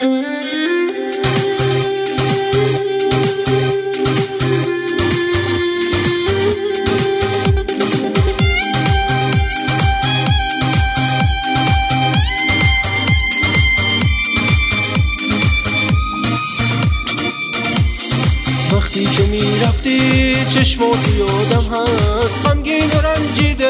وقتی که میرفتی چشمات یادم هست، غمگین و رنجیده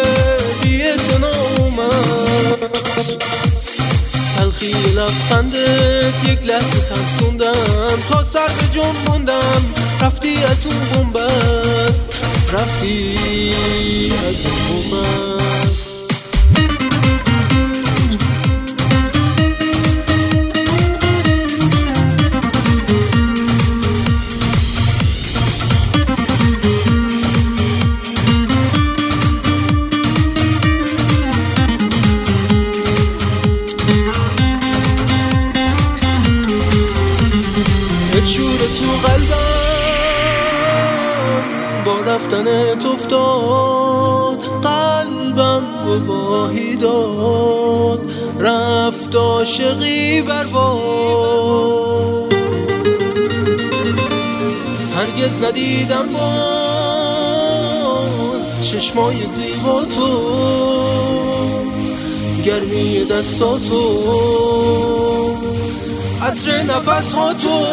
بی‌اعتنامم. تلخی لبخندت یک لحظه ترسوندم، تا سر به جنبوندم. رفتی از اون بنبست، رفتی از اون بنبست. شور تو قلبم با رفتنت افتاد، قلبم گواهی داد، رفت عاشقی برباد. هرگز ندیدم باز چشمای زیبا تو، گرمی دستاتو، عطر نفس ها تو.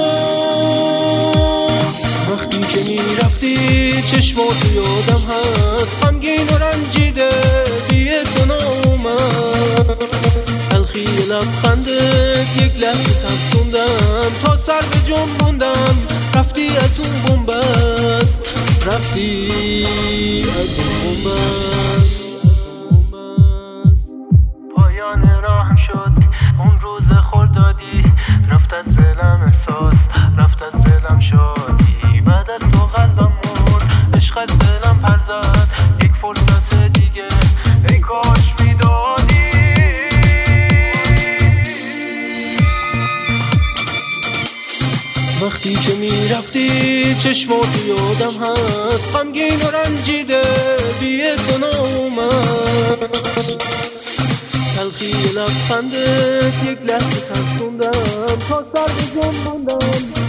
وقتی که میرفتی چشمات یادم هست، غمگین و رنجیده بی‌اعتنامم. تلخی لبخندت یک لحظه ترسوندم، تا سر به جنبوندم. رفتی از اون بنبست، رفتی از اون بنبست. پایان راه شد اون روز خردادی، رفت از دلم احساس، رفت از دلم شادی. بعد از تو قلبم مرد، عشق از دلم پر زد. یک فرصت دیگه ای کاش میدادی. وقتی که میرفتی چشمات یادم هست، غمگین و رنجیده بی‌اعتنامم. تلخی لبخندت یک لحظه ترسوندم، تا سر به جنبوندم.